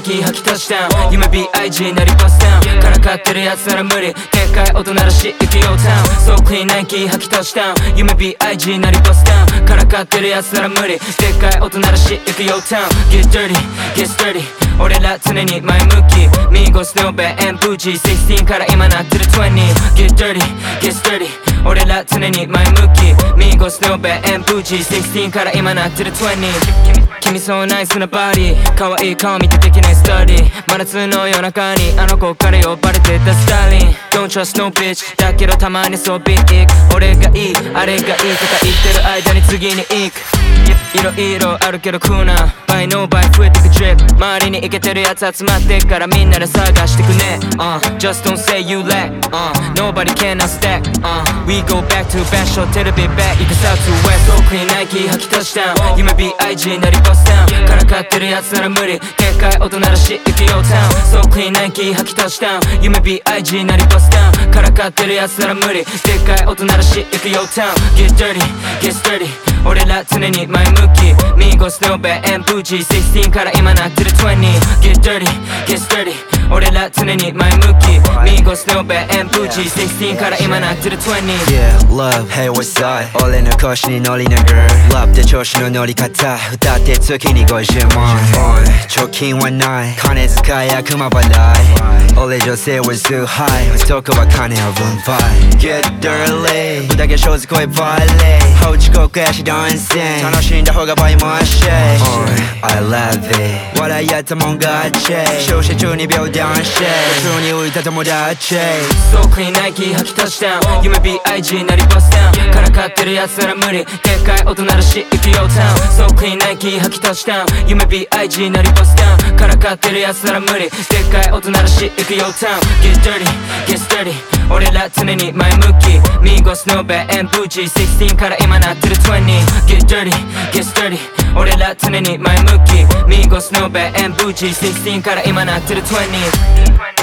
キー吐き出した夢 BIG なりバスタウンからかってるやつなら無理でっかい音鳴らし行くよタウン So clean ナイキー吐き出した夢 BIG なりバスタウンからかってるやつなら無理でっかい音鳴らし行くよタウン Get dirty, get sturdy俺ら常に前向きミーゴスノーベンブージー16から今なってる20 Get dirty, get sturdy俺ら常に前向きミーゴスノーベンブージー16から今なってる20君そうナイスなバディ可愛い顔見てできないスタディ真夏の夜中にあの子から呼ばれてたスターリン Don't trust no bitch だけどたまにそうビッグ俺がいいあれがいいとか言ってる間に次に行くいろいろあるけど食うな By no by 増えてく drip 周りにイケてるやつ集まってからみんなで探してくねJust don't say you lack Nobody can not stack We go back to back ショーテレビ back 行く south to west So clean Nike 吐き出した夢 BIG なりバスタウンからかってるやつなら無理でっかい音鳴らし行くよタウン So clean Nike 吐き出した夢 BIG なりバスタウンからかってるやつなら無理でっかい音鳴らし行くよタウン Get dirty, get sturdy俺ら常に前向きミーゴスノーベンブージー16から今なってる20 Get dirty, get sturdy俺ら常に前向きミーゴスノーベンブージー16から今なってる20 Yeah, love, hey what's up 俺の腰に乗りながら Love で調子の乗り方歌って月に50万貯金はない金遣い悪魔払い俺女性は too high 男は金を分配 Get dirty 歌け小津声バレー遅刻やしダンシン楽しんだ方が倍もあっし I love it 笑い合ったもん勝ち小説中に秒ダンシ普通に浮いた友達 So clean Nike 吐き出した夢 BIG なりバスタウンからかってるやつなら無理でっかい音鳴らし行くよタウン So clean Nike 吐き出した夢 BIG なりバスタウンからかってるやつなら無理でっかい音鳴らし行くよタウン Get dirty, get sturdy俺ら常に前向きミーゴスノーベンブージー16から今なってる20 Get dirty, get sturdy俺ら常に前向きミーゴスノーベンブージー16から今なってる20